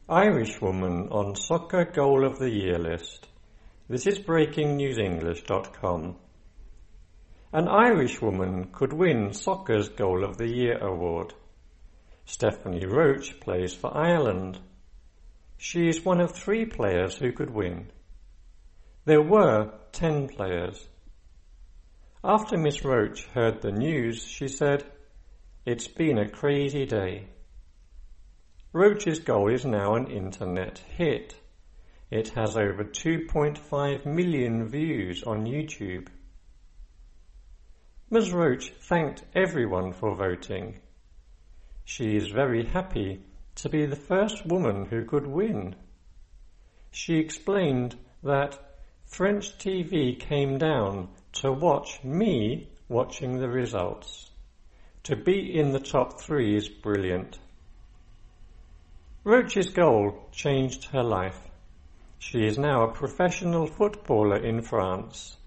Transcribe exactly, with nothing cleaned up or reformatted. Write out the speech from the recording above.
Irish woman on Soccer Goal of the Year list. This is breaking news english dot com. An Irish woman could win Soccer's Goal of the Year award. Stephanie Roche plays for Ireland. She is one of three players who could win. There were ten players. After Miss Roche heard the news, she said, "It's been a crazy day." Roche's goal is now an internet hit. It has over two point five million views on YouTube. Miss Roche thanked everyone for voting. She is very happy to be the first woman who could win. She explained that French T V came down to watch me watching the results. To be in the top three is brilliant. Roche's goal changed her life. She is now a professional footballer in France.